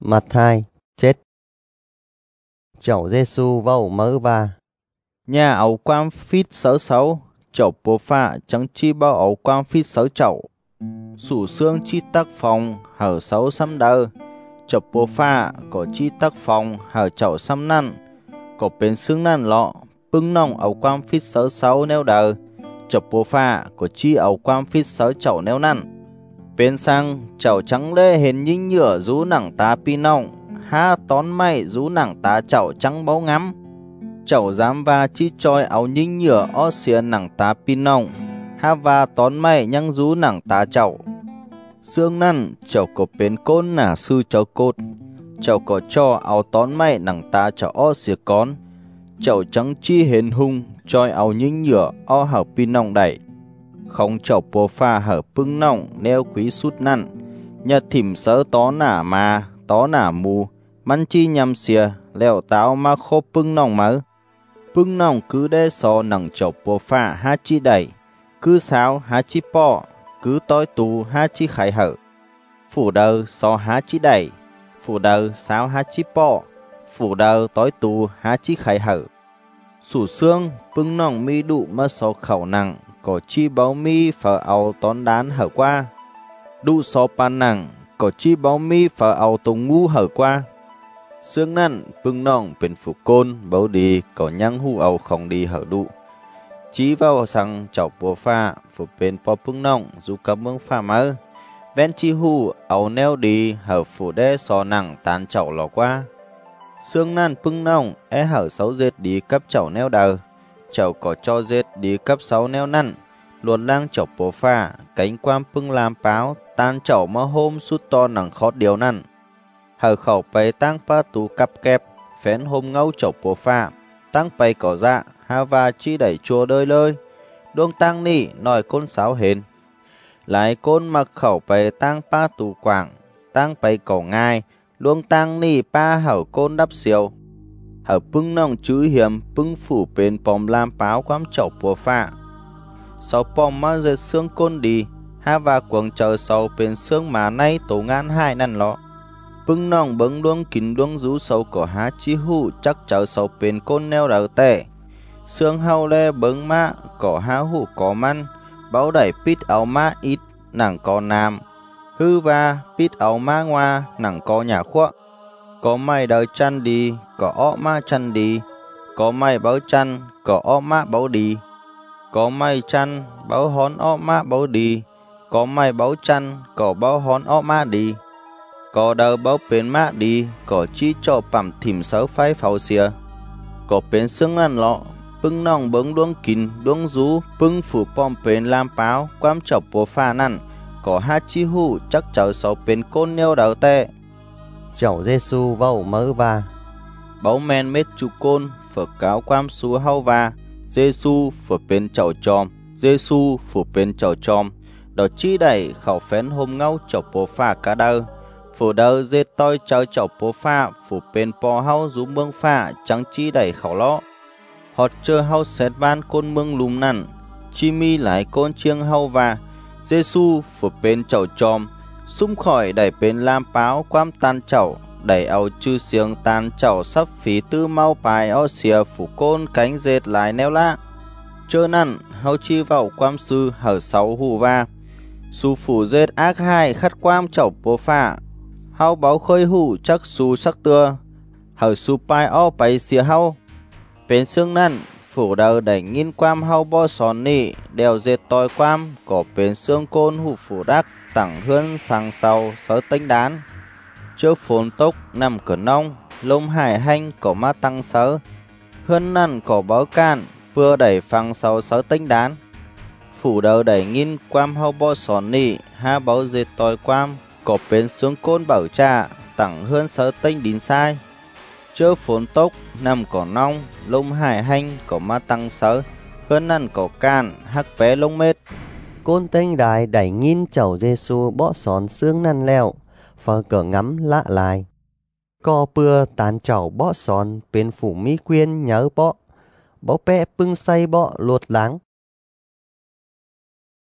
Mặt 2 chết. Chậu Giêsu vào mớ ba. Nhà ấu quan phít sớ xấu, chậu bố phạ chẳng chi bao ấu quan phít sớ chậu. Sủ xương chi tắc phòng, hở xấu xăm đơ. Chậu bố phạ có chi tắc phòng, hở chậu xăm năn. Có bên xương năn lọ, bưng nòng ấu quan phít sớ xấu neo đờ. Chậu bố phạ có chi ấu quan phít sớ chậu neo năn. Bên sang chậu trắng lê hình nhinh nhựa rú nặng tá pi nòng. Ha tón mày rú nặng tá chậu trắng báu ngắm. Chậu dám va chi choi áo nhinh nhựa o xìa nặng tá pin nông. Ha va tón mày nhăng rú nặng tá chậu. Xương năn chậu có bên côn nả sư chậu cột. Chậu có cho áo tón mày nặng tá chậu o xìa con. Chậu trắng chi hền hung choi áo nhinh nhựa o hở pin nông đẩy. Không chậu bố pha hở pưng nông neo quý sút năn. Nhật thìm sớ tó nả mà tó nả mù. Mắn chi nhằm xìa leo táo mà khô pưng nông mớ. Pưng nòng cứ đe so nặng chọc bố phạ hát chi đẩy, cứ sáo hát chi bọ, cứ tối tù hát chi khải hở. Phủ đầu so hát chi đẩy, phủ đầu sáo hát chi bọ, phủ đầu tối tù hát chi khải hở. Sủ xương pưng nòng mi đụ mà so khẩu nặng, có chi báo mi phở áo tón đán hở qua. Đụ so pan nặng, có chi báo mi phở áo tông ngu hở qua. Xương năn pưng nòngเป็นphủ côn bấu đi có nhăng hu ầu không đi hở đụ. Chí vào sang chậu bùa pha phủเป็นpò pưng nòng dù cặp mương pha mơ. Ven chi hu ầu neo đi hở phủ đe so nặng tán chậu lò qua. Xương năn pưng nòng hở sáu dệt đi cấp chậu neo đờ. Chậu có cho dệt đi cấp sáu neo năn. Luồn lang chậu bùa pha cánh quam pưng làm báo tan chậu mà hôm sút to nặng khót điều năn. Hở khẩu bày tăng pa tù cặp kẹp, phén hôm ngâu chọc bố pha, tăng bày cỏ dạ, ha và chi đẩy chùa đơi lơi. Đuông tăng nỉ, nòi côn sáo hên. Lại côn mặc khẩu bày tăng pa tù quảng, tăng bày cỏ ngai, đuông tăng nỉ pa hở côn đắp siêu. Hở pưng nòng chữ hiểm, pưng phủ bên bòm làm báo quám chọc bố pha. Sau bòm mà dệt xương côn đi, ha và quần chờ sau bên xương mà nay tổ ngàn hai năn lọ. Pưng nòng bấn đuông kín đuông rú sâu có há chi hụ chắc cháu sâu bên côn neo đào tệ. Sương hao lê bấn mạ có há hụ có măn, báo đẩy pít áo mạ ít nặng có nam. Hư va pít áo mạ ngoa nặng có nhà khuạ. Có mày đợi chăn đi, có ọ mạ chăn đi. Có mày báo chăn, có ọ mạ báo đi. Có mày chăn, báo hón ọ mạ báo đi. Có mày báo chăn, có báo hón ọ mạ đi. Có đầu báo bên mạ đi, có chi cho bằm thìm sớ phái pháo xìa. Có bên xương năn lọ, pưng nòng bấn đuông kín, đuông rú, pưng phủ bom bên làm báo, quam chọc bố pha năn. Có hát chi hụ chắc cháu sáu bên côn nêu đào tệ. Chậu Giêsu vào mớ ba. Báo men mết chú côn, phở cáo quam xú hao va. Giêsu phở bên chậu chòm, Giêsu phủ bên chậu chòm. Đó chi đẩy khẩu phén hôm ngâu chọc bố pha cá đơ. Phủ đầu dê tôi cháu chậu bố pha, phủ bên bò hao rú mương pha, chẳng chi đẩy khẩu lõ. Họt chơ hao xét van côn mương lùm nằn, chi mi lại côn chiêng hao và. Giêsu phủ bên chậu chòm, xung khỏi đẩy bên lam báo quam tan chậu, đẩy áo chư xiềng tan chậu sắp phí tư mau bài o xìa phủ côn cánh dệt lại neo lạ. Chơ nằn, hao chi vào quam sư hở sáu hù va. Su phủ dệt ác hai khắt quam chậu bố pha. Hao báo khơi hủ chắc su sắc tưa. Hở su pai o bày xìa hao. Bên xương năn, phủ đầu đẩy nghìn quam hao bo sòn nị. Đèo dệt tòi quam, có bên xương côn hủ phủ đắc. Tẳng hươn phàng sau, sớ tênh đán. Chớ phốn tốc, nằm cửa nông. Lông hải hanh, có má tăng sớ. Hươn năn có báo can, vừa đẩy phàng sau sớ tênh đán. Phủ đầu đẩy nghìn quam hao bo sòn nị. Ha báo dệt tòi quam. Có bên xương côn bảo trà, tặng hơn sớ tênh đín sai. Chớ phốn tốc, nằm có nong, lông hải hanh, có má tăng sớ. Hơn năn có can, hắc bé lông mết. Côn tênh đài đẩy nghìn chậu Giêsu bó xón xương năn leo, phở cỡ ngắm lạ lại. Co bưa tán chậu bó xón bên phủ mi quyên nhớ bó. Bó bẹ pưng say bó luột láng.